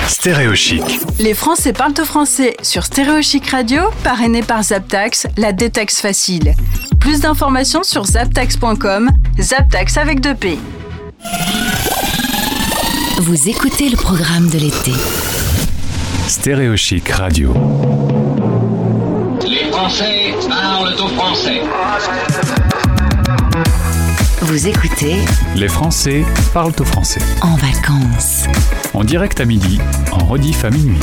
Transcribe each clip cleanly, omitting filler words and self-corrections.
Stéréo Chic. Les Français parlent au français sur Stéréo Chic Radio, parrainé par Zaptax, la détaxe facile. Plus d'informations sur zaptax.com, Zaptax avec 2P. Vous écoutez le programme de l'été. Stéréo Chic Radio. Les Français parlent au français. Vous écoutez Les Français parlent au français. En vacances. En direct à midi, en rediff à minuit.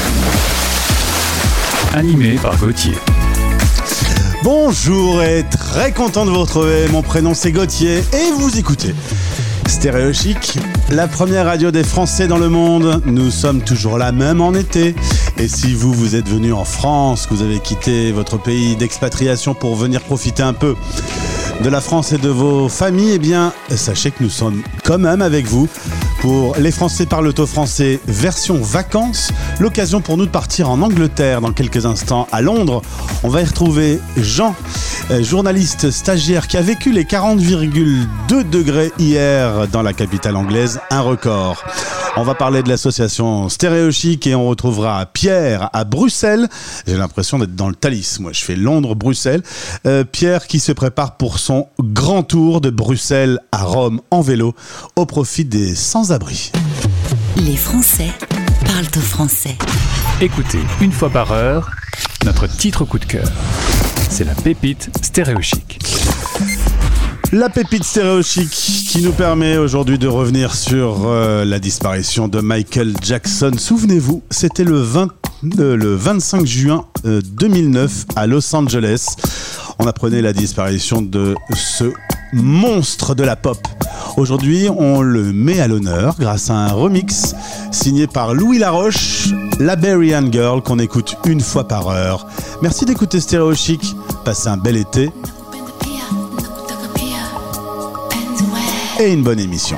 Animé par Gauthier. Bonjour et très content de vous retrouver. Mon prénom c'est Gauthier et vous écoutez Stéréo Chic, la première radio des Français dans le monde. Nous sommes toujours là, même en été. Et si vous êtes venu en France, que vous avez quitté votre pays d'expatriation pour venir profiter un peu de la France et de vos familles, eh bien, sachez que nous sommes quand même avec vous pour Les Français parlent au français version vacances. L'occasion pour nous de partir en Angleterre dans quelques instants, à Londres. On va y retrouver Jean, journaliste stagiaire qui a vécu les 40,2 degrés hier dans la capitale anglaise, un record. On va parler de l'association Stéréo Chic et on retrouvera Pierre à Bruxelles. J'ai l'impression d'être dans le Thalys. Moi, je fais Londres-Bruxelles. Pierre qui se prépare pour son grand tour de Bruxelles à Rome en vélo au profit des sans-abri. Les Français parlent au français. Écoutez une fois par heure notre titre coup de cœur. C'est la pépite Stéréo Chic. La pépite Stéréo Chic qui nous permet aujourd'hui de revenir sur la disparition de Michael Jackson. Souvenez-vous, c'était le 25 juin 2009 à Los Angeles. On apprenait la disparition de ce monstre de la pop. Aujourd'hui, on le met à l'honneur grâce à un remix signé par Louis Laroche, La Berian Girl, qu'on écoute une fois par heure. Merci d'écouter Stéréo Chic. Passez un bel été. Et une bonne émission.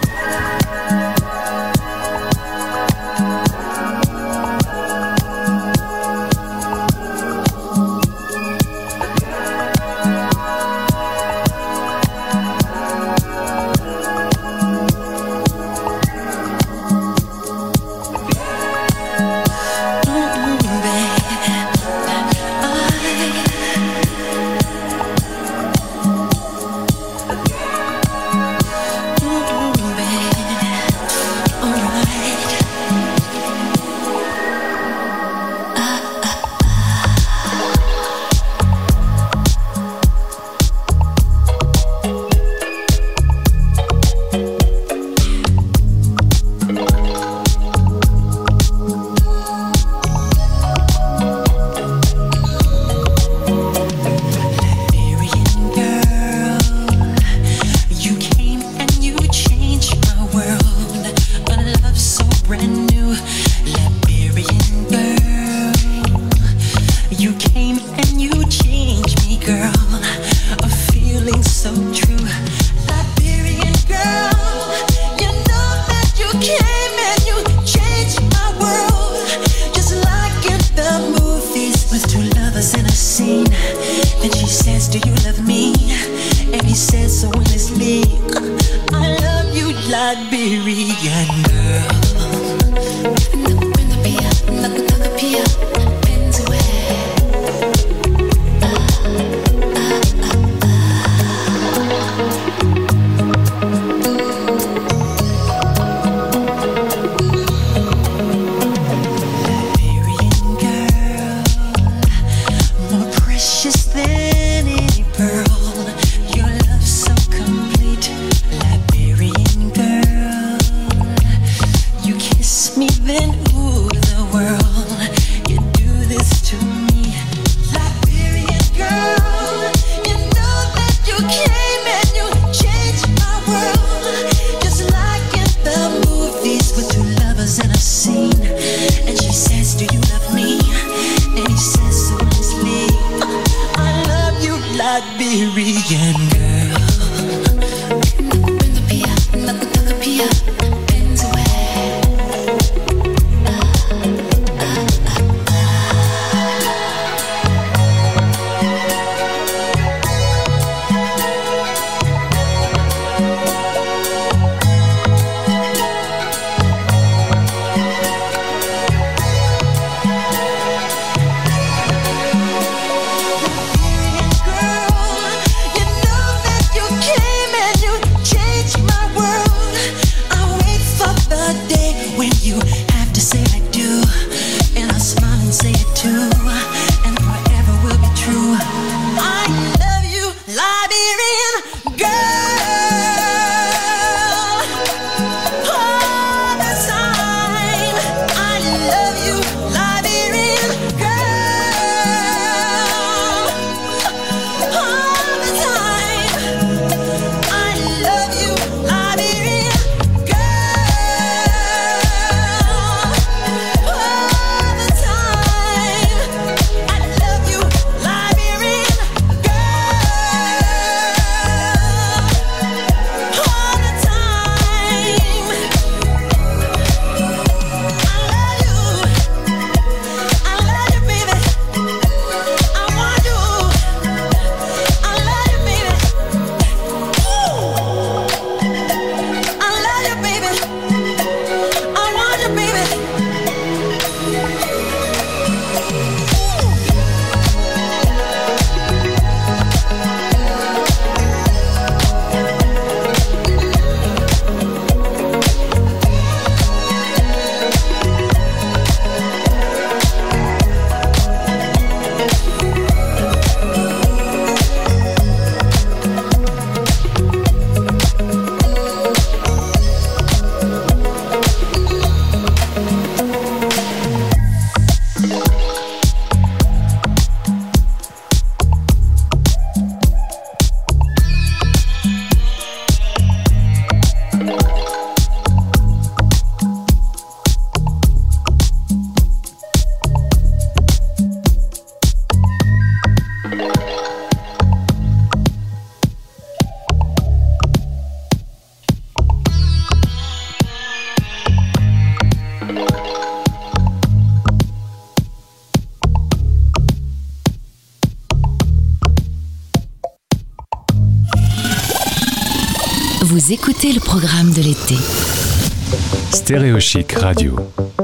Vous écoutez le programme de l'été. Stéréo Chic Radio.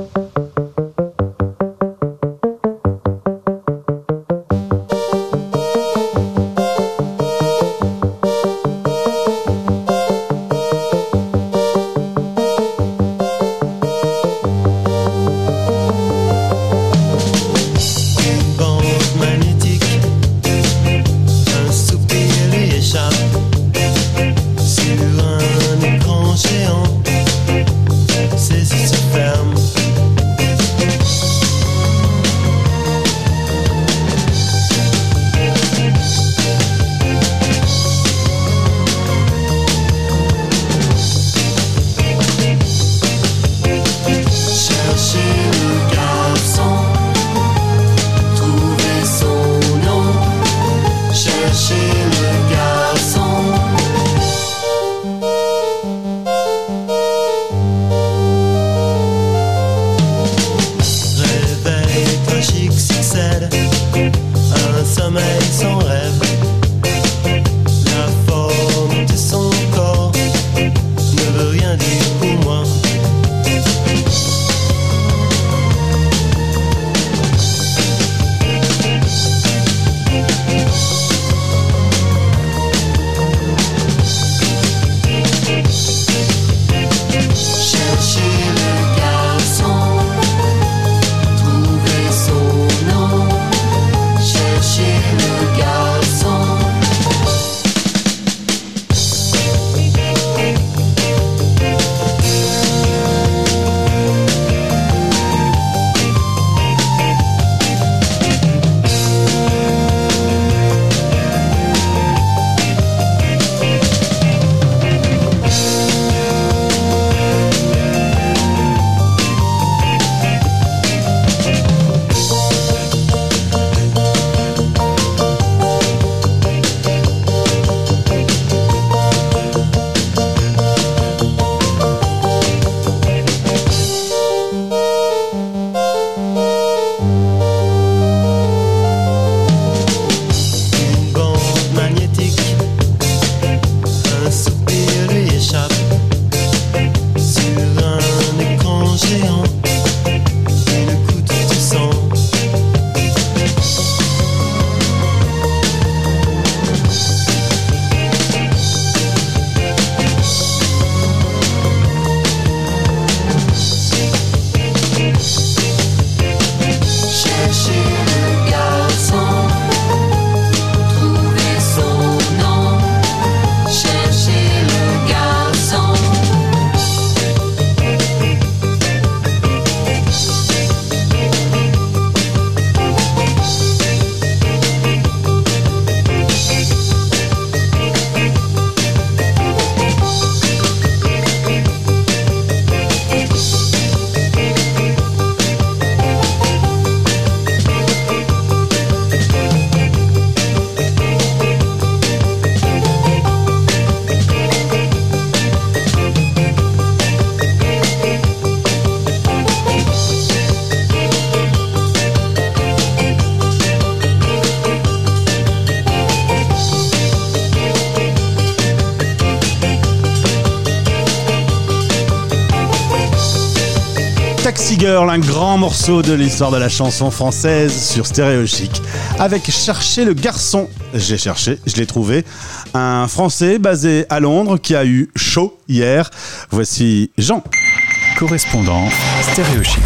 Taxi Girl, un grand morceau de l'histoire de la chanson française sur Stéréo Chic. Avec Chercher le garçon, j'ai cherché, je l'ai trouvé. Un Français basé à Londres qui a eu chaud hier. Voici Jean. Correspondant Stéréo Chic.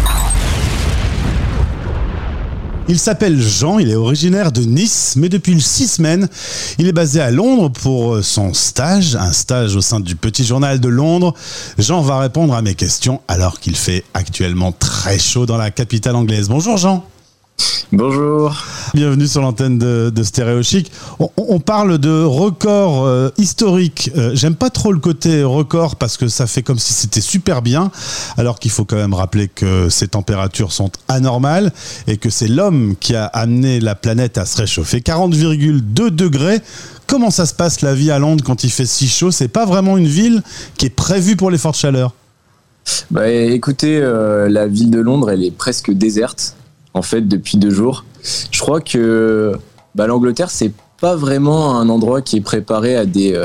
Il s'appelle Jean, il est originaire de Nice, mais depuis 6 semaines, il est basé à Londres pour son stage, un stage au sein du Petit Journal de Londres. Jean va répondre à mes questions alors qu'il fait actuellement très chaud dans la capitale anglaise. Bonjour Jean. Bonjour. Bienvenue sur l'antenne de Stéréo Chic. On parle de record historique. J'aime pas trop le côté record parce que ça fait comme si c'était super bien, alors qu'il faut quand même rappeler que ces températures sont anormales et que c'est l'homme qui a amené la planète à se réchauffer. 40,2 degrés. Comment ça se passe la vie à Londres quand il fait si chaud ? C'est pas vraiment une ville qui est prévue pour les fortes chaleurs. Bah, écoutez, la ville de Londres, elle est presque déserte. En fait, depuis 2 jours. Je crois que l'Angleterre, c'est pas vraiment un endroit qui est préparé à des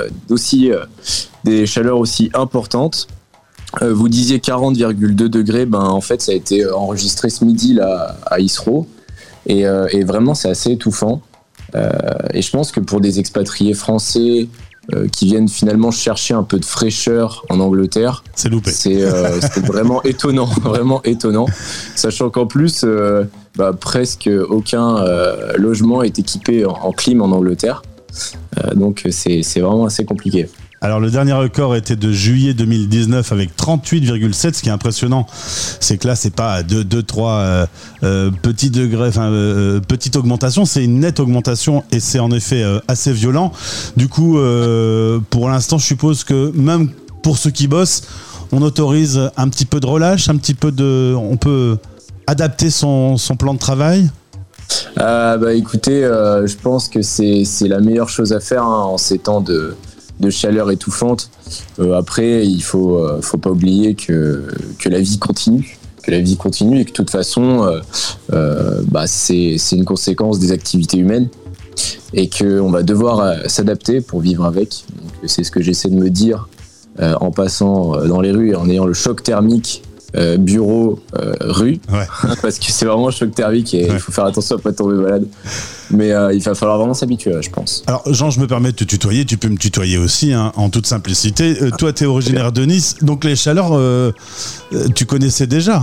chaleurs aussi importantes. Vous disiez 40,2 degrés, en fait ça a été enregistré ce midi là à Isro et vraiment c'est assez étouffant. Et je pense que pour des expatriés français qui viennent finalement chercher un peu de fraîcheur en Angleterre, c'est loupé. C'est vraiment étonnant, sachant qu'en plus presque aucun logement est équipé en clim en Angleterre, donc c'est vraiment assez compliqué. Alors le dernier record était de juillet 2019 avec 38,7. Ce qui est impressionnant, c'est que là c'est pas 2-3 petits degrés, petite augmentation, c'est une nette augmentation et c'est en effet assez violent. Du coup, pour l'instant, je suppose que même pour ceux qui bossent, on autorise un petit peu de relâche, on peut adapter son plan de travail. Écoutez, je pense que c'est la meilleure chose à faire en ces temps de chaleur étouffante. Après, il faut pas oublier que la vie continue, et que de toute façon, c'est une conséquence des activités humaines et qu'on va devoir s'adapter pour vivre avec. Donc, c'est ce que j'essaie de me dire en passant dans les rues et en ayant le choc thermique bureau rue, parce que c'est vraiment un choc thermique et il faut faire attention à pas tomber malade. Mais il va falloir vraiment s'habituer, je pense. Alors Jean, je me permets de te tutoyer, tu peux me tutoyer aussi, en toute simplicité. Toi, tu es originaire de Nice, donc les chaleurs, tu connaissais déjà?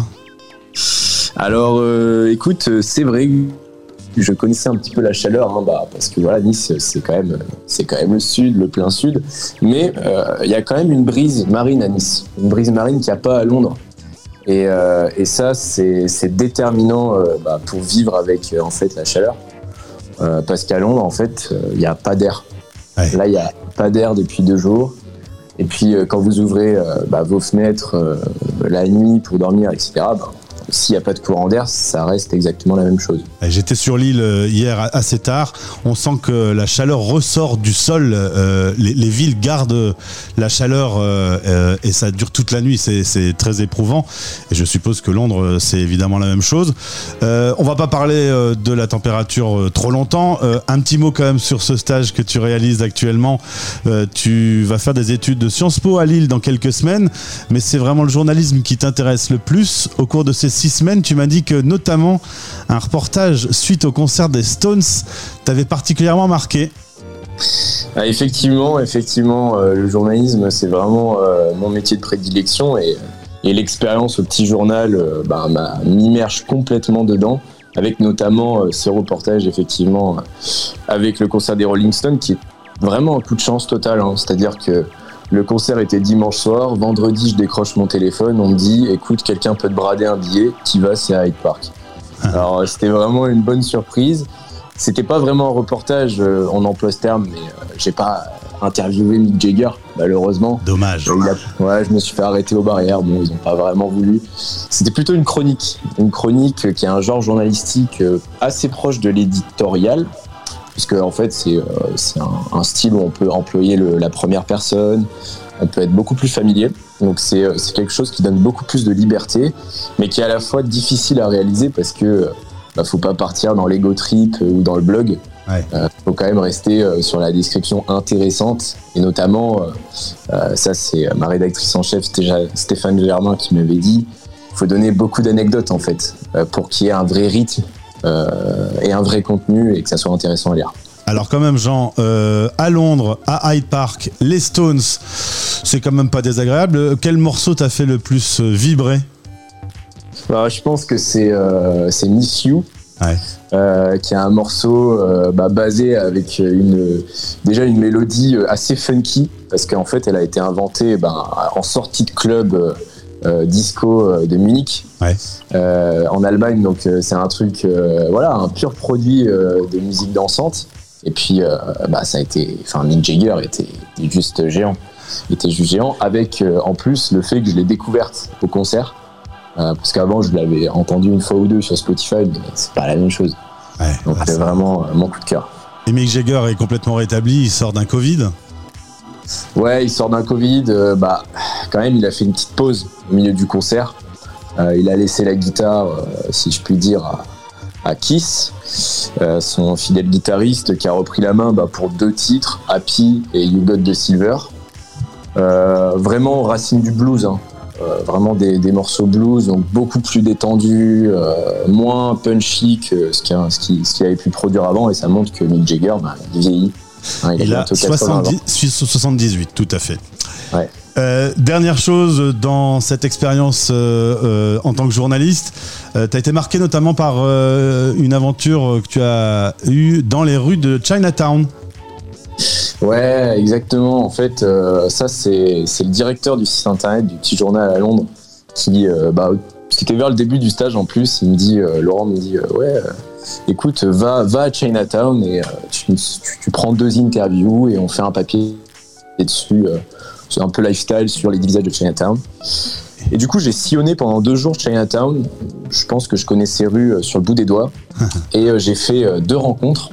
Alors, écoute, c'est vrai que je connaissais un petit peu la chaleur, parce que voilà, Nice, c'est quand même le sud, le plein sud. Mais il y a quand même une brise marine à Nice, une brise marine qu'il n'y a pas à Londres. Et ça, c'est déterminant pour vivre avec en fait la chaleur. Parce qu'à Londres, en fait, il n'y a pas d'air. Ouais. Là, il n'y a pas d'air depuis 2 jours. Et puis, quand vous ouvrez vos fenêtres la nuit pour dormir, etc., s'il n'y a pas de courant d'air, ça reste exactement la même chose. J'étais sur l'île hier assez tard. On sent que la chaleur ressort du sol. Les villes gardent la chaleur et ça dure toute la nuit. C'est très éprouvant. Et je suppose que Londres, c'est évidemment la même chose. On va pas parler de la température trop longtemps. Un petit mot quand même sur ce stage que tu réalises actuellement. Tu vas faire des études de Sciences Po à Lille dans quelques semaines. Mais c'est vraiment le journalisme qui t'intéresse le plus. Au cours de ces 6 semaines, tu m'as dit que notamment un reportage suite au concert des Stones t'avait particulièrement marqué. Effectivement, le journalisme, c'est vraiment mon métier de prédilection et l'expérience au petit journal m'immerge complètement dedans, avec notamment ce reportage effectivement avec le concert des Rolling Stones qui est vraiment un coup de chance total, c'est-à-dire que le concert était dimanche soir, vendredi je décroche mon téléphone, on me dit écoute, quelqu'un peut te brader un billet, t'y vas, c'est à Hyde Park. Alors c'était vraiment une bonne surprise. C'était pas vraiment un reportage en emploi ce terme, mais j'ai pas interviewé Mick Jagger, malheureusement. Dommage. Je me suis fait arrêter aux barrières, ils ont pas vraiment voulu. C'était plutôt une chronique qui est un genre journalistique assez proche de l'éditorial, puisque en fait c'est un style où on peut employer la première personne, on peut être beaucoup plus familier, donc c'est quelque chose qui donne beaucoup plus de liberté, mais qui est à la fois difficile à réaliser parce que faut pas partir dans l'ego trip ou dans le blog. Faut quand même rester sur la description intéressante, et notamment ça c'est ma rédactrice en chef Stéphane Germain qui m'avait dit il faut donner beaucoup d'anecdotes en fait pour qu'il y ait un vrai rythme et un vrai contenu et que ça soit intéressant à lire. Alors quand même Jean, à Londres, à Hyde Park, les Stones, c'est quand même pas désagréable. Quel morceau t'a fait le plus vibrer ? Je pense que c'est Miss You, qui est un morceau basé avec déjà une mélodie assez funky, parce qu'en fait elle a été inventée en sortie de club disco de Munich, en Allemagne, donc c'est un truc un pur produit de musique dansante. Et puis ça a été, Mick Jagger était juste géant, avec en plus le fait que je l'ai découverte au concert, parce qu'avant je l'avais entendu une fois ou deux sur Spotify, mais c'est pas la même chose. Donc c'est vraiment mon coup de cœur. Et Mick Jagger est complètement rétabli, il sort d'un Covid. Il sort d'un Covid, quand même il a fait une petite pause au milieu du concert. Il a laissé la guitare, si je puis dire, à Kiss, son fidèle guitariste qui a repris la main pour 2 titres, Happy et You Got the Silver. Vraiment racine du blues, hein. Vraiment des morceaux blues, donc beaucoup plus détendus, moins punchy que ce qu'il avait pu produire avant, et ça montre que Mick Jagger, il vieillit. Hein, il a 78, tout à fait. Ouais. Dernière chose dans cette expérience en tant que journaliste, tu as été marqué notamment par une aventure que tu as eue dans les rues de Chinatown. Ouais, exactement. En fait, ça c'est le directeur du site internet du petit journal à Londres qui, c'était vers le début du stage en plus, il me dit, Laurent me dit, écoute, va à Chinatown et tu prends 2 interviews et on fait un papier dessus, c'est un peu lifestyle sur les visages de Chinatown. Et du coup, j'ai sillonné pendant 2 jours Chinatown. Je pense que je connais ces rues sur le bout des doigts. Et j'ai fait 2 rencontres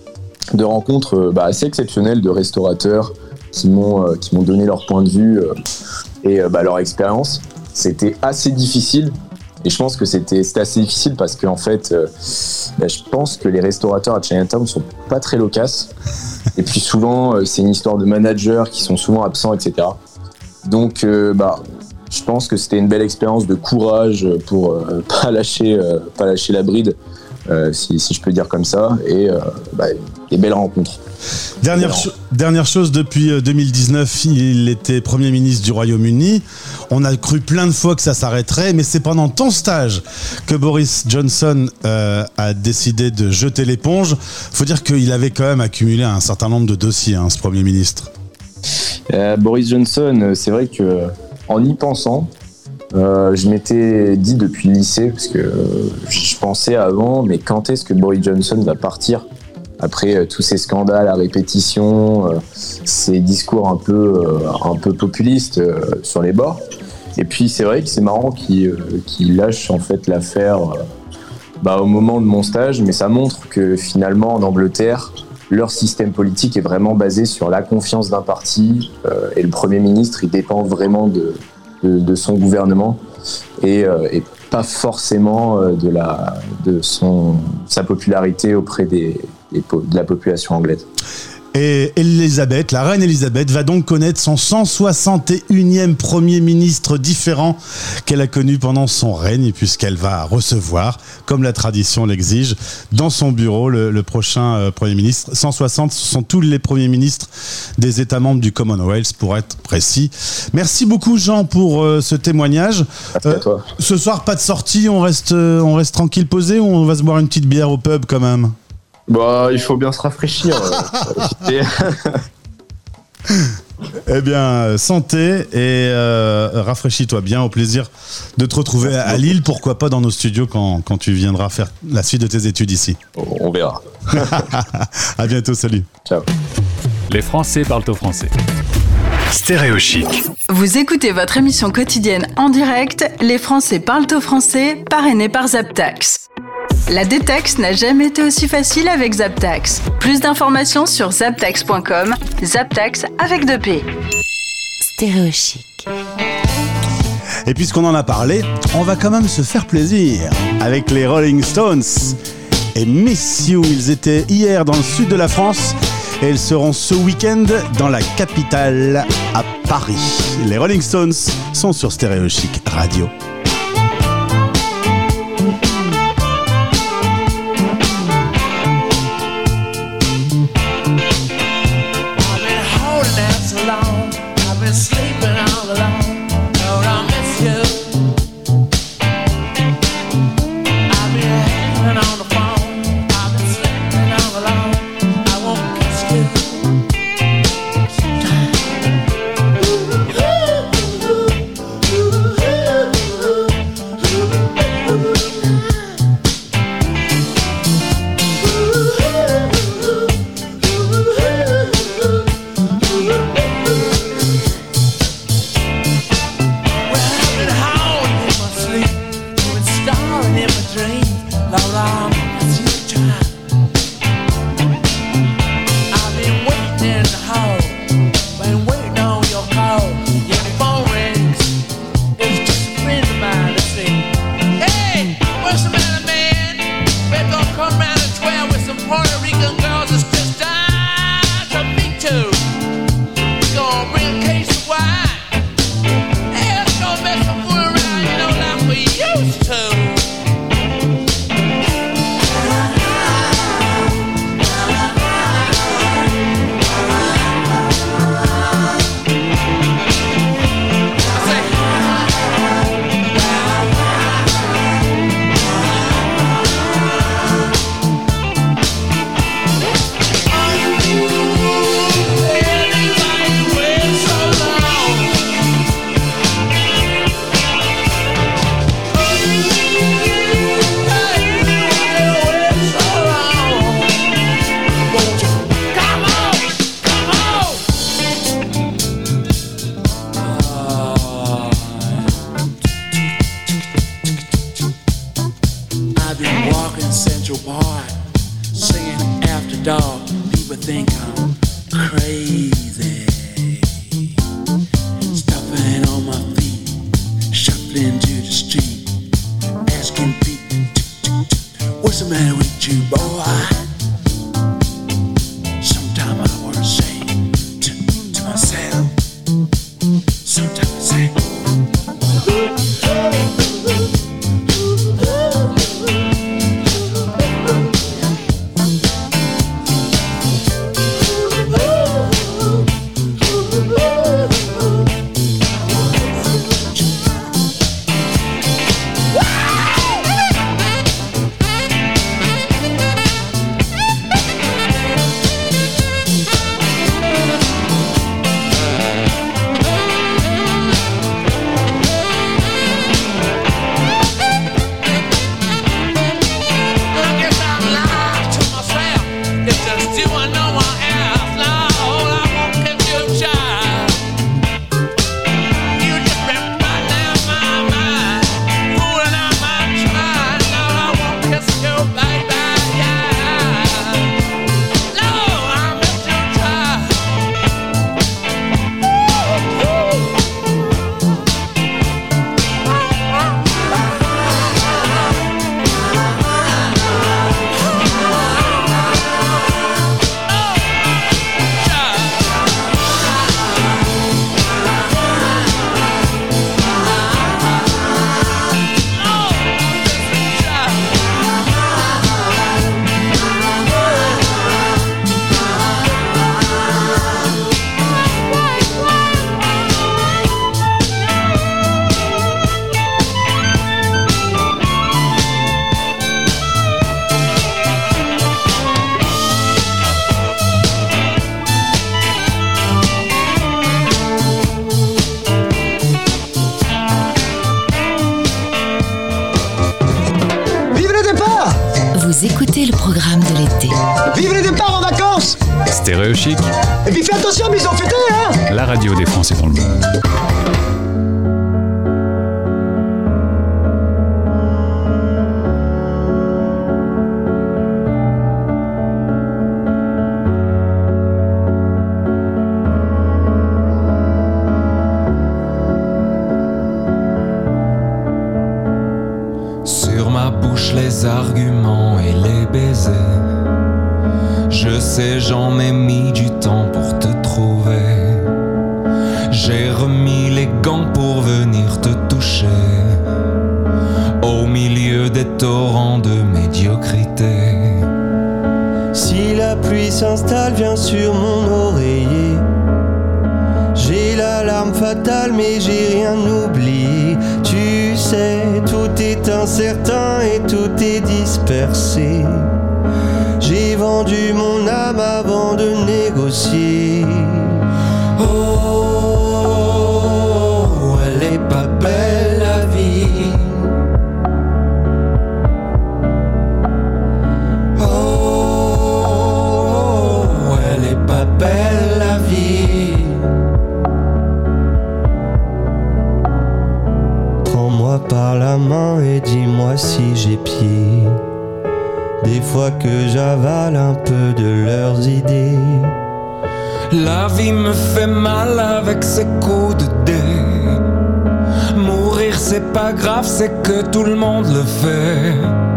assez exceptionnelles de restaurateurs qui m'ont donné leur point de vue et leur expérience. C'était assez difficile. Et je pense que c'était assez difficile parce qu'en fait, je pense que les restaurateurs à Chinatown sont pas très loquaces. Et puis souvent, c'est une histoire de managers qui sont souvent absents, etc. Donc, je pense que c'était une belle expérience de courage pour pas lâcher la bride, si je peux dire comme ça, et des belles rencontres. Dernière chose, depuis 2019, il était Premier ministre du Royaume-Uni. On a cru plein de fois que ça s'arrêterait, mais c'est pendant ton stage que Boris Johnson a décidé de jeter l'éponge. Faut dire qu'il avait quand même accumulé un certain nombre de dossiers, ce Premier ministre. Boris Johnson, c'est vrai que en y pensant, je m'étais dit depuis le lycée, parce que je pensais avant, mais quand est-ce que Boris Johnson va partir après tous ces scandales à répétition, ces discours un peu populistes sur les bords. Et puis c'est vrai que c'est marrant qu'il lâche en fait l'affaire au moment de mon stage, mais ça montre que finalement en Angleterre, leur système politique est vraiment basé sur la confiance d'un parti, et le Premier ministre il dépend vraiment de son gouvernement et pas forcément de sa popularité auprès de la population anglaise. Et la reine Elisabeth va donc connaître son 161e Premier ministre différent qu'elle a connu pendant son règne, puisqu'elle va recevoir, comme la tradition l'exige, dans son bureau le prochain Premier ministre. 160, ce sont tous les Premiers ministres des États membres du Commonwealth, pour être précis. Merci beaucoup Jean pour ce témoignage. Merci à toi. Ce soir, pas de sortie, on reste tranquille posé, ou on va se boire une petite bière au pub quand même? Il faut bien se rafraîchir. Eh bien, santé et rafraîchis-toi bien. Au plaisir de te retrouver à Lille. Pourquoi pas dans nos studios quand tu viendras faire la suite de tes études ici. On verra. À bientôt, salut. Ciao. Les Français parlent au français. Stéréo Chic. Vous écoutez votre émission quotidienne en direct, Les Français parlent au français, parrainée par Zaptax. La détaxe n'a jamais été aussi facile avec Zaptax. Plus d'informations sur zaptax.com. Zaptax avec 2P. Stéréo Chic. Et puisqu'on en a parlé, on va quand même se faire plaisir avec les Rolling Stones et Miss You. Ils étaient hier dans le sud de la France et ils seront ce week-end dans la capitale, à Paris. Les Rolling Stones sont sur Stéréo Chic Radio. What's the matter, man? Wake up. your boy singing after dark. People think I'm crazy. Stopping on my feet, shuffling to the street, asking people, what's the matter with you, boy? Sometimes I wanna say to myself, sometimes I say. Écoutez le programme de l'été. Vive les départs en vacances! Stéréo Chic. Et puis fais attention, mais ils ont fêté, hein! La radio des Français dans le monde. Sur ma bouche les arguments et les baisers. Je sais, j'en ai mis du temps pour te trouver. J'ai remis les gants pour venir te toucher. Au milieu des torrents de médiocrité. Si la pluie s'installe, viens sur mon oreiller. J'ai l'alarme fatale, mais j'ai rien oublié. Tu sais, tout est incertain et tout est dispersé. J'ai vendu mon âme avant de négocier. Oh, elle est pas belle la vie. Oh, elle est pas belle la vie. Prends-moi par la main et dis-moi si j'ai pied. Des fois que j'avale un peu de leurs idées. La vie me fait mal avec ses coups de dés. Mourir c'est pas grave, c'est que tout le monde le fait.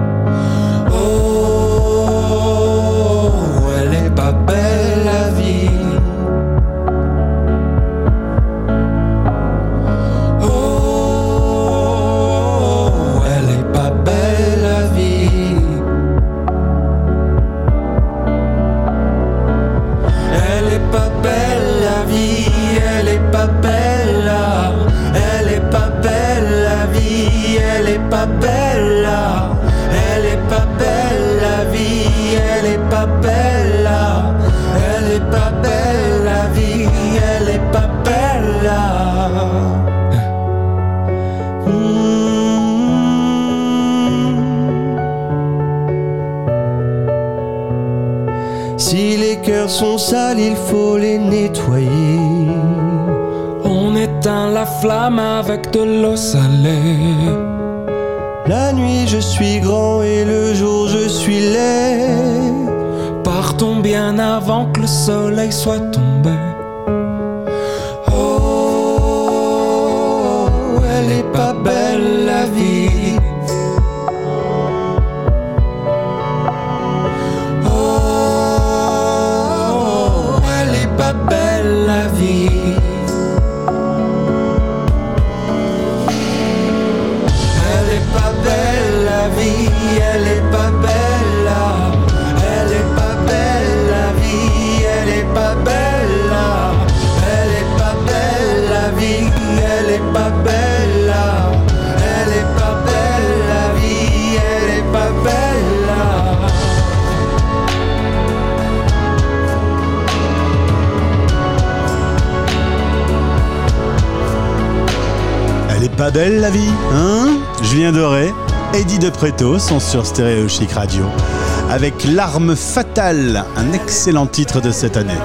Oh, elle est pas belle la vie. Oh, elle est pas belle la vie. Elle est pas belle la vie, elle est pas belle là. Elle est pas belle la vie, elle est pas belle là. Elle est pas belle la vie, elle est pas belle là. Elle est pas belle la vie, elle est pas belle là. Si les cœurs sont sales, il faut les nettoyer. On éteint la flamme avec de l'eau salée. La nuit je suis grand et le jour je suis laid. Partons bien avant que le soleil soit tombé. Oh, elle est pas belle la vie. Oh, elle est pas belle la vie. Elle est pas belle la vie, elle est pas belle là. Elle est pas belle la vie, elle est pas belle là. Elle est pas belle la vie, elle est pas belle là. Elle est pas belle la vie, elle est pas belle là. Elle est pas belle la vie, hein? Julien Doré, Eddie De Pretto sont sur Stéréo Chic Radio avec L'arme fatale, un excellent titre de cette année.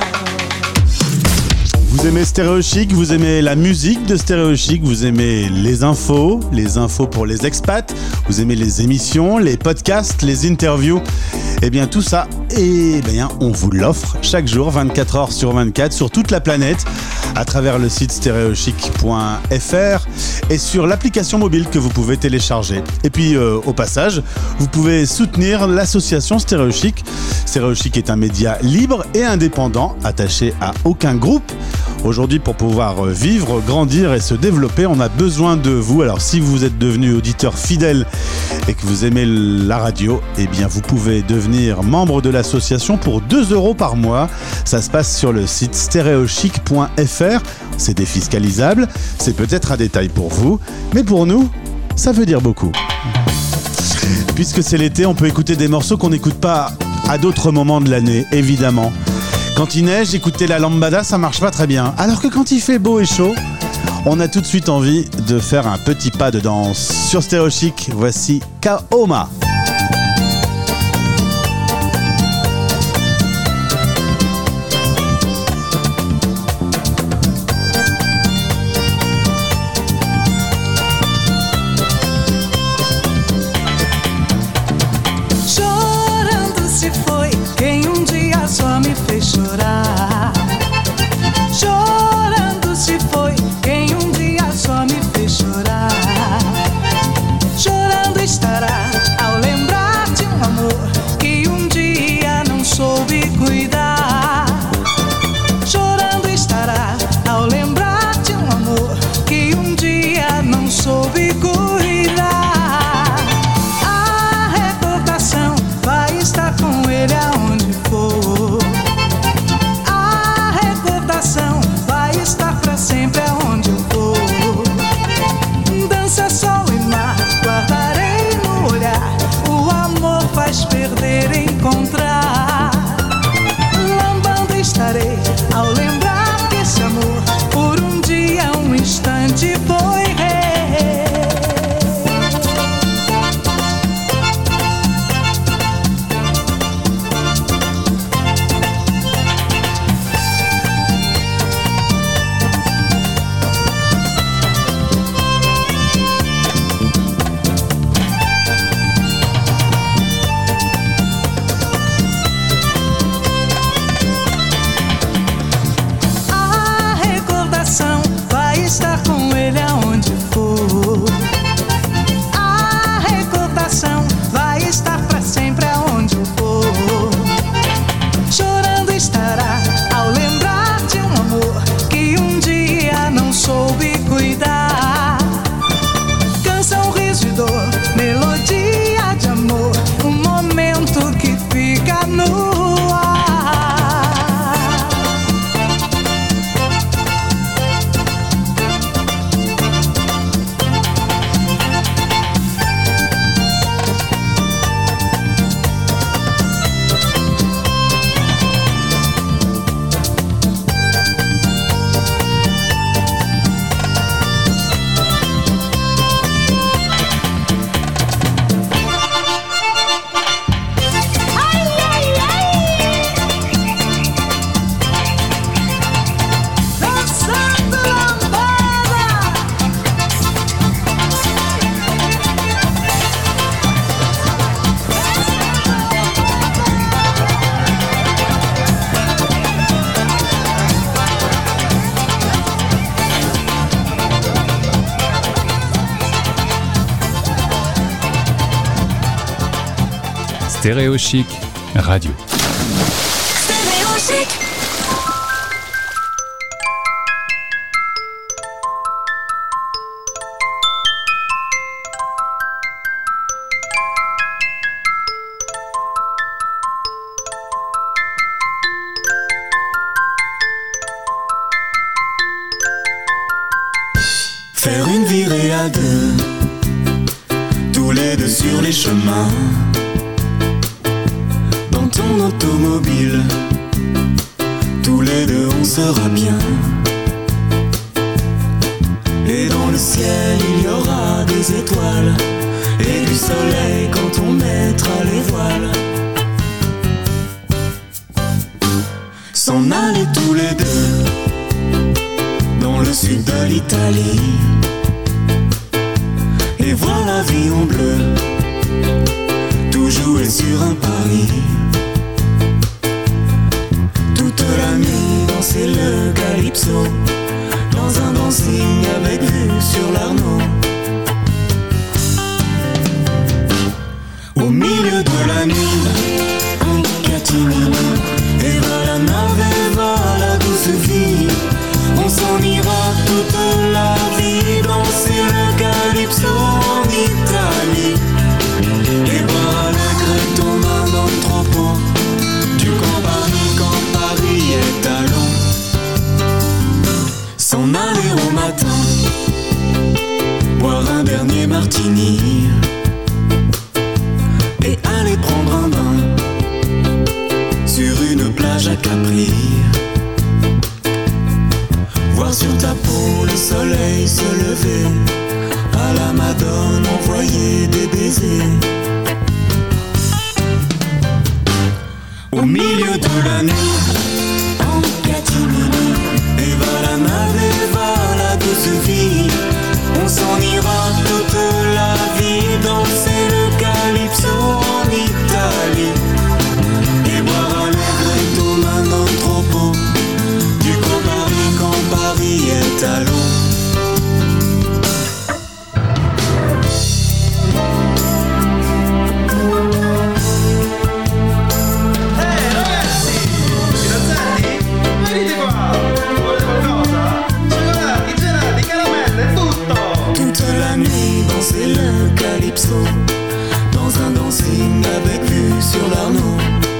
Vous aimez Stéréo Chic, vous aimez la musique de Stéréo Chic, vous aimez les infos pour les expats, vous aimez les émissions, les podcasts, les interviews. Eh bien tout ça, on vous l'offre chaque jour, 24 heures sur 24, sur toute la planète, à travers le site stereochic.fr et sur l'application mobile que vous pouvez télécharger. Et puis au passage, vous pouvez soutenir l'association Stéréo Chic. Stéréo Chic est un média libre et indépendant, attaché à aucun groupe. Aujourd'hui, pour pouvoir vivre, grandir et se développer, on a besoin de vous. Alors si vous êtes devenu auditeur fidèle et que vous aimez la radio, eh bien vous pouvez devenir membre de l'association pour 2 € par mois. Ça se passe sur le site stereochic.fr. C'est défiscalisable, c'est peut-être un détail pour vous, mais pour nous, ça veut dire beaucoup. Puisque c'est l'été, on peut écouter des morceaux qu'on n'écoute pas à d'autres moments de l'année, évidemment. Quand il neige, écouter la lambada, ça marche pas très bien. Alors que quand il fait beau et chaud, on a tout de suite envie de faire un petit pas de danse. Sur Stéréo Chic, voici Kaoma. Chorando se foi quem dia só me fez chorar. Chorando se foi quem dia só me fez chorar. Chorando estará ao lembrar de amor que dia não soube cuidar. Chorando estará ao lembrar de amor que dia não soube cuidar. A recordação vai estar com ele aonde for. A recordação vai estar pra sempre aonde eu for. Dança, sol e mar, guardarei no olhar. O amor faz perder e encontrar. Lambando estarei ao lembrar que esse amor por dia, instante foi rei. Stéréo Chic Radio. Stéréo Chic. Faire une virée à deux, tous les deux sur les chemins. Dans ton automobile, tous les deux on sera bien. Et dans le ciel il y aura des étoiles et du soleil quand on mettra les voiles. S'en aller tous les deux dans le sud de l'Italie et voir la vie en bleu, tout jouer sur un pari. Toute la nuit danser le calypso dans un dancing avec vue sur l'Arnaud. Au milieu de la nuit, en catimini, et va la nave, et va la douce vie. On s'en ira toute la vie danser le calypso en Italie et boire à la grette aux mains dans le troupeau du Camp Paris quand Paris est à l'eau. S'en aller au matin, boire un dernier martini et aller prendre un bain sur une plage à Capri. Voir sur ta peau le soleil se lever, à la Madone envoyer des baisers. Au milieu de la nuit, en catimini, et va la nave, et va la douce vie. On s'en ira toute la vie danser le calypso en Italie et boire à l'aigre aux mains dans le troupeau du Camp Paris quand Paris est à l'eau. Toute la nuit danser le calypso dans un dancing avec vue sur l'Arnaud.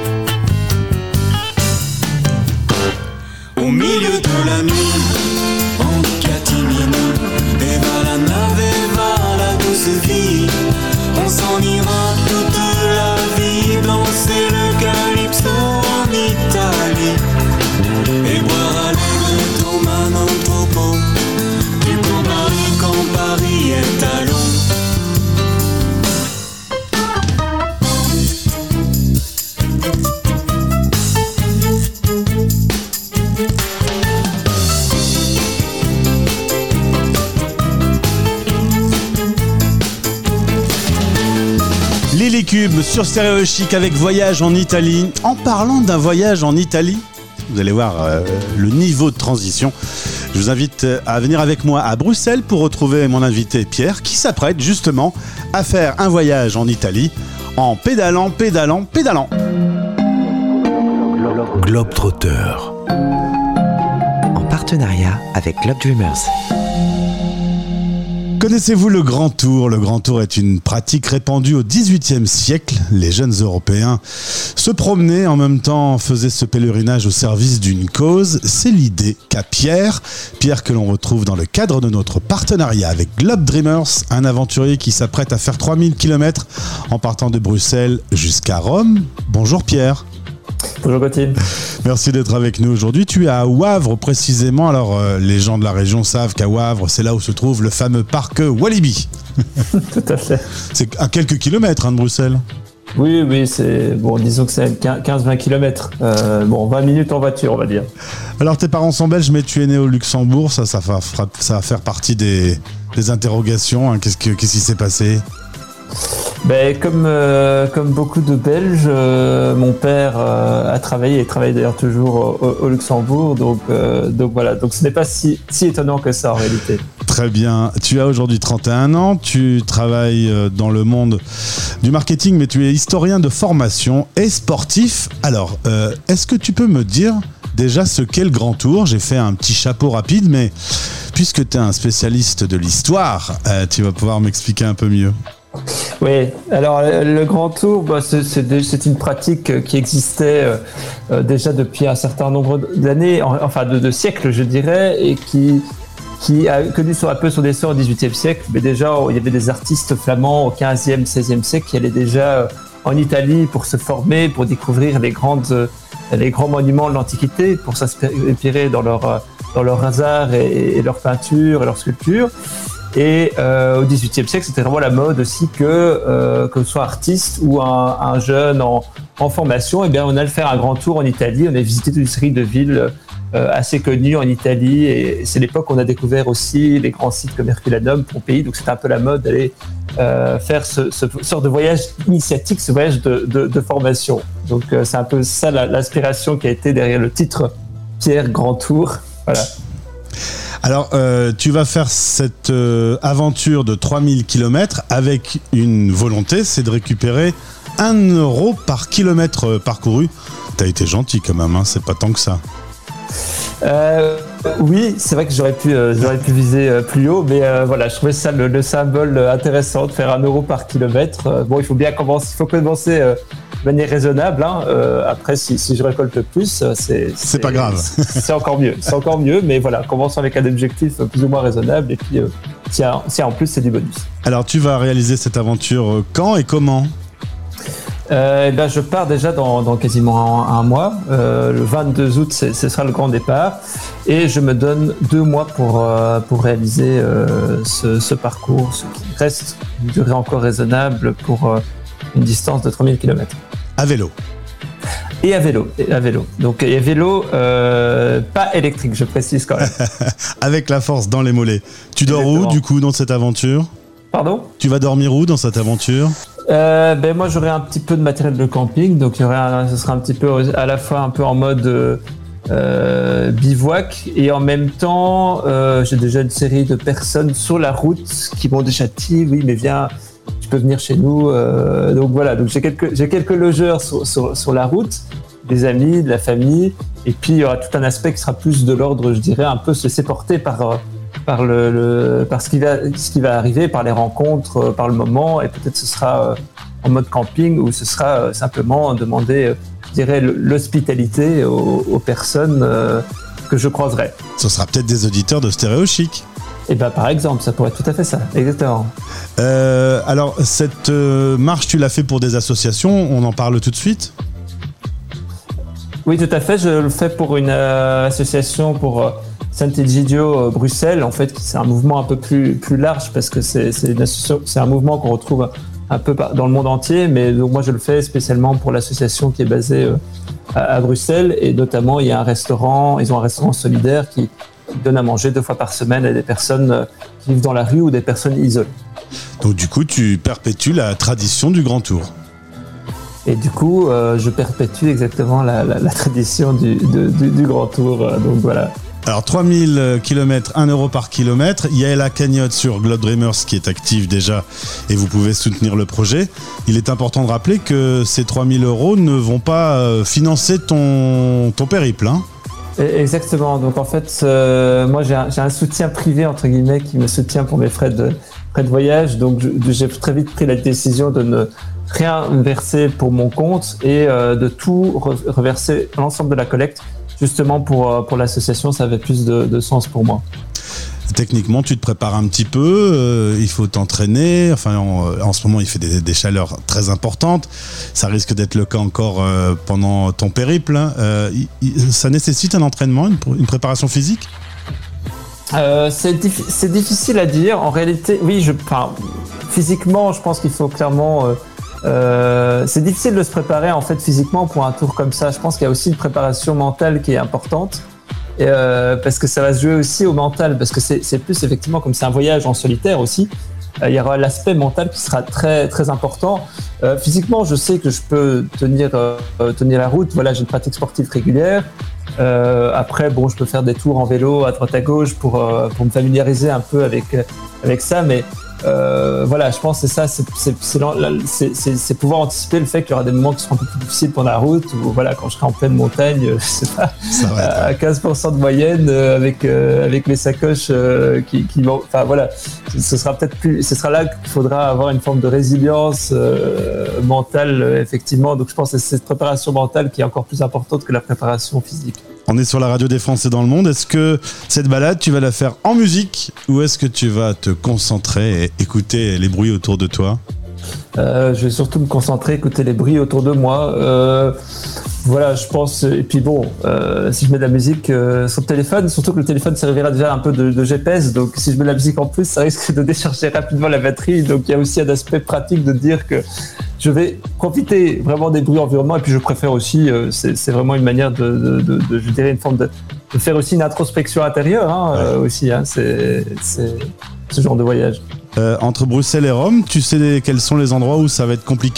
Au milieu de la nuit, en catimini, et va la nave, et va la douce vie. On s'en ira toute la vie danser le calypso en Italie et boire à l'aigre aux mains dans le troupeau du Camp Paris quand Paris est à l'eau. Lily Cube sur Stéréo Chic avec Voyage en Italie. En parlant d'un voyage en Italie, vous allez voir le niveau de transition. Je vous invite à venir avec moi à Bruxelles pour retrouver mon invité Pierre qui s'apprête justement à faire un voyage en Italie en pédalant. Globetrotter. En partenariat avec Globe Dreamers. Connaissez-vous le Grand Tour ? Le Grand Tour est une pratique répandue au XVIIIe siècle. Les jeunes Européens se promenaient, en même temps faisaient ce pèlerinage au service d'une cause. C'est l'idée qu'a Pierre que l'on retrouve dans le cadre de notre partenariat avec Globe Dreamers, un aventurier qui s'apprête à faire 3000 km en partant de Bruxelles jusqu'à Rome. Bonjour Pierre. Bonjour Gauthier. Merci d'être avec nous aujourd'hui. Tu es à Wavre précisément. Alors les gens de la région savent qu'à Wavre, c'est là où se trouve le fameux parc Walibi. Tout à fait. C'est à quelques kilomètres de Bruxelles. Oui, c'est bon. Disons que c'est 15-20 km. 20 minutes en voiture, on va dire. Alors tes parents sont belges, mais tu es né au Luxembourg. Ça va faire partie des interrogations. Hein. Qu'est-ce qui s'est passé ? Comme beaucoup de Belges, mon père a travaillé et travaille d'ailleurs toujours au Luxembourg, donc voilà, donc ce n'est pas si étonnant que ça en réalité. Très bien, tu as aujourd'hui 31 ans, tu travailles dans le monde du marketing, mais tu es historien de formation et sportif. Alors, est-ce que tu peux me dire déjà ce qu'est le Grand Tour ? J'ai fait un petit chapeau rapide, mais puisque tu es un spécialiste de l'histoire, tu vas pouvoir m'expliquer un peu mieux. Oui, alors le Grand Tour, c'est une pratique qui existait déjà depuis un certain nombre d'années, enfin de siècles je dirais, et qui a connu un peu son essor au XVIIIe siècle. Mais déjà, il y avait des artistes flamands au XVe, XVIe siècle qui allaient déjà en Italie pour se former, pour découvrir les grands monuments de l'Antiquité, pour s'inspirer dans leur hasard et leur peinture et leur sculpture. Et au XVIIIe siècle, c'était vraiment la mode aussi que ce soit artiste ou un jeune en formation, eh bien on allait faire un grand tour en Italie. On a visité toute une série de villes assez connues en Italie, et c'est l'époque où on a découvert aussi les grands sites comme Herculaneum, Pompéi. Donc c'était un peu la mode d'aller faire ce sort de voyage initiatique, ce voyage de formation. Donc c'est un peu ça l'inspiration qui a été derrière le titre Pierre Grand Tour. Voilà. Alors, tu vas faire cette aventure de 3000 km avec une volonté, c'est de récupérer 1 euro par kilomètre parcouru. T'as été gentil quand même, hein, c'est pas tant que ça. Oui, c'est vrai que j'aurais pu viser plus haut, mais voilà, je trouvais ça le symbole intéressant de faire 1 euro par kilomètre. Bon, il faut commencer de manière raisonnable. Hein. Après, si je récolte plus, c'est pas grave. C'est encore mieux, mais voilà, commençons avec un objectif plus ou moins raisonnable, et puis si en plus c'est du bonus. Alors, tu vas réaliser cette aventure quand et comment ? Je pars déjà dans quasiment un mois. Le 22 août, ce sera le grand départ, et je me donne 2 mois pour réaliser ce parcours, ce qui reste une durée encore raisonnable pour une distance de 3000 km. À vélo. Et à vélo. Donc, et à vélo, pas électrique, je précise quand même. Avec la force dans les mollets. Tu dors où, du coup, dans cette aventure ? Pardon ? Tu vas dormir où dans cette aventure ? Moi, j'aurai un petit peu de matériel de camping, donc ce sera un petit peu à la fois un peu en mode bivouac, et en même temps, j'ai déjà une série de personnes sur la route qui m'ont déjà dit oui, mais viens, tu peux venir chez nous. Donc voilà, donc j'ai quelques logeurs sur la route, des amis, de la famille, et puis il y aura tout un aspect qui sera plus de l'ordre, je dirais, un peu se laisser porter par ce qui va arriver, par les rencontres, par le moment, et peut-être ce sera en mode camping, ou ce sera simplement demander, je dirais, l'hospitalité aux personnes que je croiserai. Ce sera peut-être des auditeurs de Stéréo Chic. Et par exemple, ça pourrait être tout à fait ça, exactement. Alors, cette marche, tu l'as fait pour des associations, on en parle tout de suite ? Oui, tout à fait, je le fais pour une association pour Sant'Egidio Bruxelles, en fait, c'est un mouvement un peu plus large, parce que c'est un mouvement qu'on retrouve un peu dans le monde entier, mais donc moi je le fais spécialement pour l'association qui est basée à Bruxelles, et notamment ils ont un restaurant solidaire qui donne à manger 2 fois par semaine à des personnes qui vivent dans la rue ou des personnes isolées. Donc du coup tu perpétues la tradition du Grand Tour. Et du coup, je perpétue exactement la tradition du Grand Tour, donc voilà. Alors 3000 km, 1 euro par kilomètre. Il y a la cagnotte sur Globe Dreamers qui est active déjà, et vous pouvez soutenir le projet. Il est important de rappeler que ces 3000 euros ne vont pas financer ton périple, hein. Exactement. Donc en fait, moi j'ai un soutien privé entre guillemets qui me soutient pour mes frais de voyage. Donc j'ai très vite pris la décision de ne rien verser pour mon compte, et de tout reverser l'ensemble de la collecte. Justement pour l'association, ça avait plus de sens pour moi. Techniquement, tu te prépares un petit peu, il faut t'entraîner. Enfin, en ce moment, il fait des chaleurs très importantes. Ça risque d'être le cas encore pendant ton périple. Ça nécessite un entraînement, une préparation physique ? C'est difficile à dire. En réalité, oui, physiquement, je pense qu'il faut clairement... c'est difficile de se préparer en fait physiquement pour un tour comme ça. Je pense qu'il y a aussi une préparation mentale qui est importante, parce que ça va se jouer aussi au mental, parce que c'est plus effectivement, comme c'est un voyage en solitaire aussi, il y aura l'aspect mental qui sera très très important. Physiquement, je sais que je peux tenir la route. Voilà, j'ai une pratique sportive régulière. Après, bon, je peux faire des tours en vélo à droite à gauche pour me familiariser un peu avec ça, mais voilà, je pense que c'est ça, c'est pouvoir anticiper le fait qu'il y aura des moments qui seront un peu plus difficiles pour la route, ou voilà, quand je serai en pleine montagne, je sais pas, à 15% de moyenne, avec les sacoches qui vont, enfin voilà, ce sera là qu'il faudra avoir une forme de résilience mentale, effectivement. Donc je pense que c'est cette préparation mentale qui est encore plus importante que la préparation physique. On est sur la radio des Français dans le monde. Est-ce que cette balade, tu vas la faire en musique ou est-ce que tu vas te concentrer et écouter les bruits autour de toi ? Je vais surtout me concentrer, écouter les bruits autour de moi. Voilà, je pense. Et puis bon, si je mets de la musique sur le téléphone, surtout que le téléphone servira déjà un peu de GPS, donc si je mets de la musique en plus, ça risque de décharger rapidement la batterie. Donc il y a aussi un aspect pratique de dire que je vais profiter vraiment des bruits environnement. Et puis je préfère aussi, c'est vraiment une manière de je dirais une forme de faire aussi une introspection intérieure aussi. C'est ce genre de voyage. Entre Bruxelles et Rome, tu sais quels sont les endroits où ça va être compliqué ?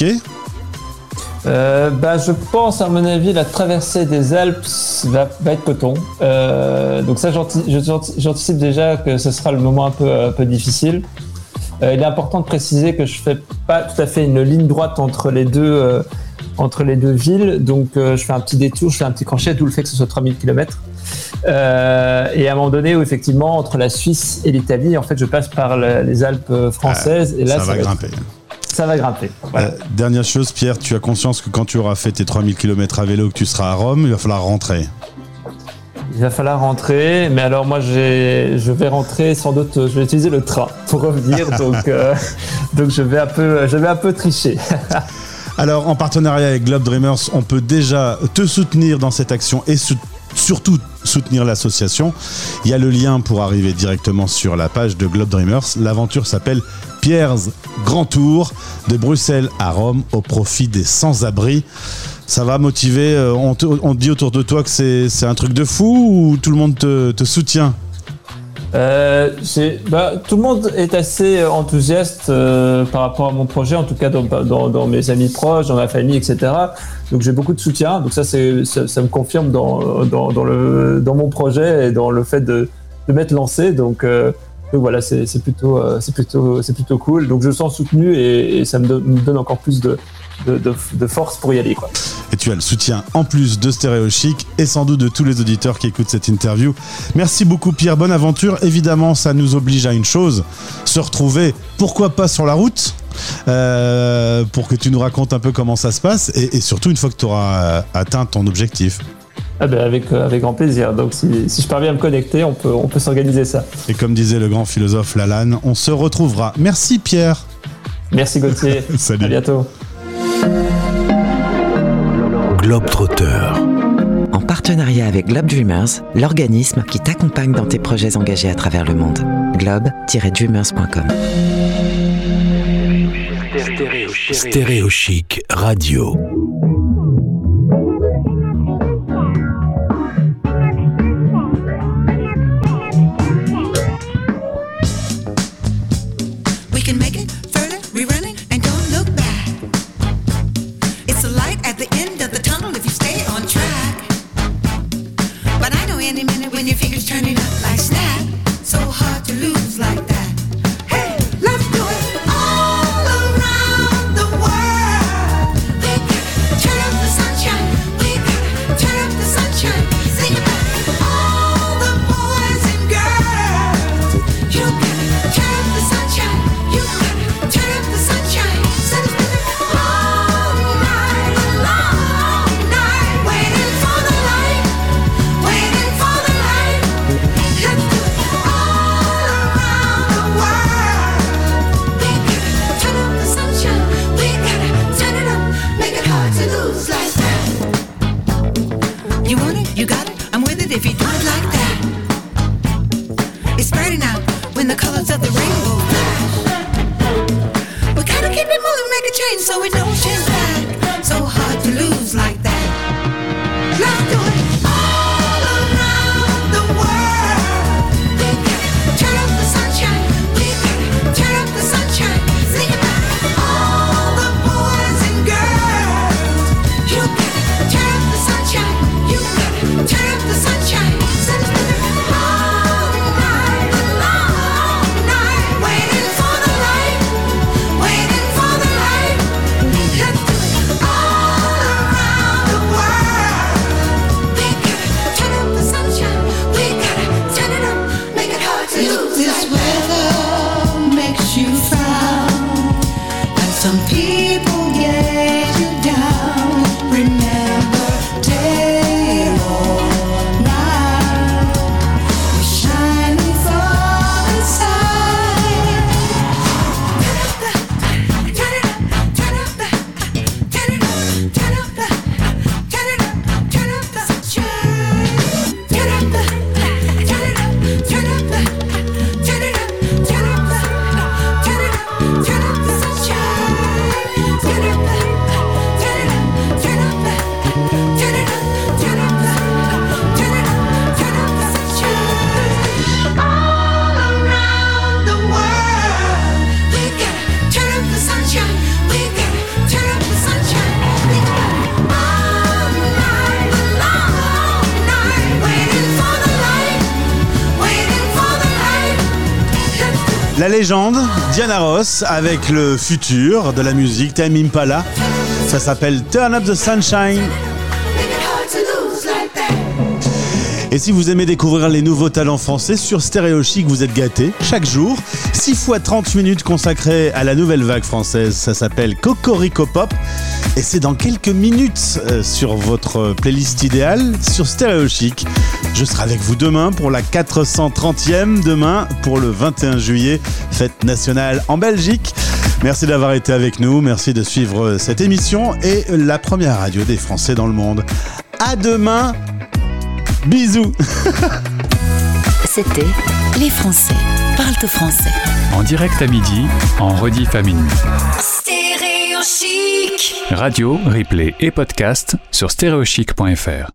Je pense, à mon avis, la traversée des Alpes va être coton. Donc ça, j'anticipe déjà que ce sera le moment un peu difficile. Il est important de préciser que je fais pas tout à fait une ligne droite entre les deux villes. Donc je fais un petit détour, je fais un petit crochet, d'où le fait que ce soit 3000 km. Et à un moment donné où effectivement entre la Suisse et l'Italie, en fait, je passe par les Alpes françaises et là ça va grimper. Ça va grimper. Voilà. Dernière chose, Pierre, tu as conscience que quand tu auras fait tes 3000 km à vélo, que tu seras à Rome, il va falloir rentrer. Il va falloir rentrer, mais alors moi je vais rentrer sans doute, je vais utiliser le train pour revenir, donc je vais un peu tricher. Alors en partenariat avec Globe Dreamers, on peut déjà te soutenir dans cette action et surtout soutenir l'association. Il y a le lien pour arriver directement sur la page de Globe Dreamers. L'aventure s'appelle Pierre's Grand Tour de Bruxelles à Rome au profit des sans-abri. Ça va motiver, on te dit autour de toi que c'est un truc de fou ou tout le monde te soutient ? Tout le monde est assez enthousiaste par rapport à mon projet, en tout cas dans mes amis proches, dans ma famille, etc. Donc j'ai beaucoup de soutien. Donc ça me confirme dans mon projet et dans le fait de m'être lancé. Donc voilà, c'est plutôt cool. Donc je me sens soutenu et ça me donne encore plus de force pour y aller, quoi. Et tu as le soutien en plus de Stéréo Chic et sans doute de tous les auditeurs qui écoutent cette interview. Merci beaucoup Pierre, bonne aventure. Évidemment, ça nous oblige à une chose, se retrouver, pourquoi pas sur la route, pour que tu nous racontes un peu comment ça se passe et surtout une fois que tu auras atteint ton objectif. Avec grand plaisir. Donc si je parviens à me connecter, on peut s'organiser ça. Et comme disait le grand philosophe Lalanne, on se retrouvera. Merci Pierre. Merci Gauthier. Salut. À bientôt. Globetrotter. En partenariat avec Globe Dreamers, l'organisme qui t'accompagne dans tes projets engagés à travers le monde. globe-dreamers.com. Stéréo Chic Radio. La légende, Diana Ross, avec le futur de la musique, Tame Impala. Ça s'appelle Turn Up the Sunshine. Et si vous aimez découvrir les nouveaux talents français, sur Stéréo Chic, vous êtes gâtés. Chaque jour, 6 fois 30 minutes consacrées à la nouvelle vague française. Ça s'appelle Cocorico Pop. Et c'est dans quelques minutes sur votre playlist idéale, sur Stéréo Chic. Je serai avec vous demain pour la 430e, demain pour le 21 juillet, fête nationale en Belgique. Merci d'avoir été avec nous, merci de suivre cette émission et la première radio des Français dans le monde. À demain, bisous. C'était Les Français parlent au français. En direct à midi, en rediff à minuit. Stéréo Chic. Radio, replay et podcast sur stéréochic.fr.